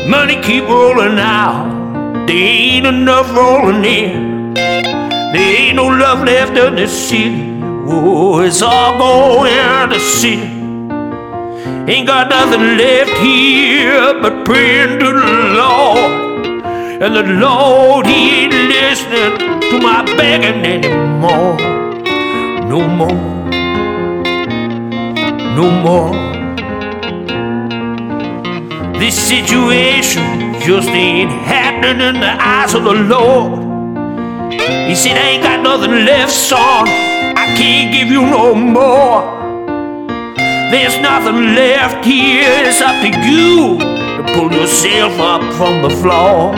Money keep rolling out, there ain't enough rolling in. There ain't no love left in this city. Oh, it's all going to sin. Ain't got nothing left here but praying to the Lord. And the Lord, He ain't listening to my begging anymore. No more, no more. This situation just ain't happening in the eyes of the Lord. He said, I ain't got nothing left, son. I can't give you no more. There's nothing left here. It's up to you to pull yourself up from the floor.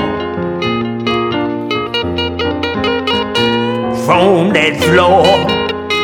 From that floor.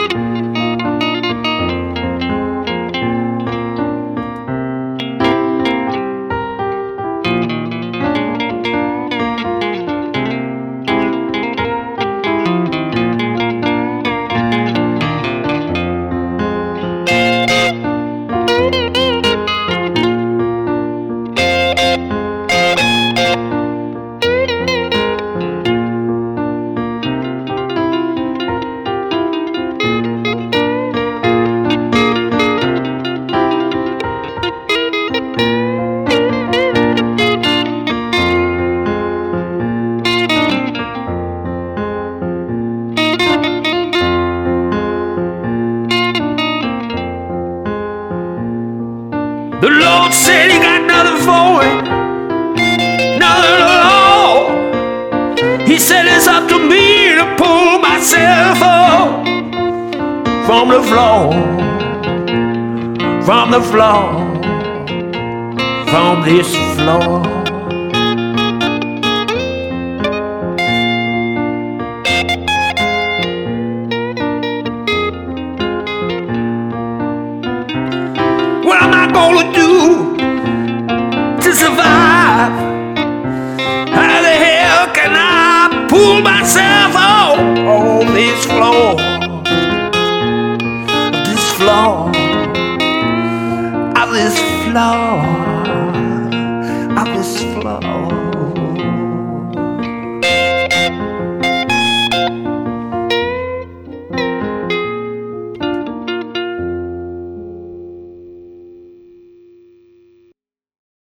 The Lord said He got nothing for it, nothing at all. He said it's up to me to pull myself up from the floor, from the floor, from this floor. What am I gonna do to survive? How the hell can I pull myself off on this floor? This floor, of this floor.